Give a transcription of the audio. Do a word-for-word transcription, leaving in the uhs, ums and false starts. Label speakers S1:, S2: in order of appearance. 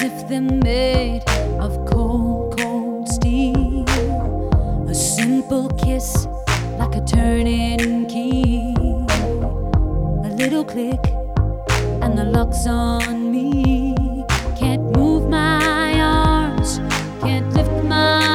S1: if they're made of cold, cold steel. A simple kiss like a turning key. A little click and the lock's on me. Can't move my arms, can't lift my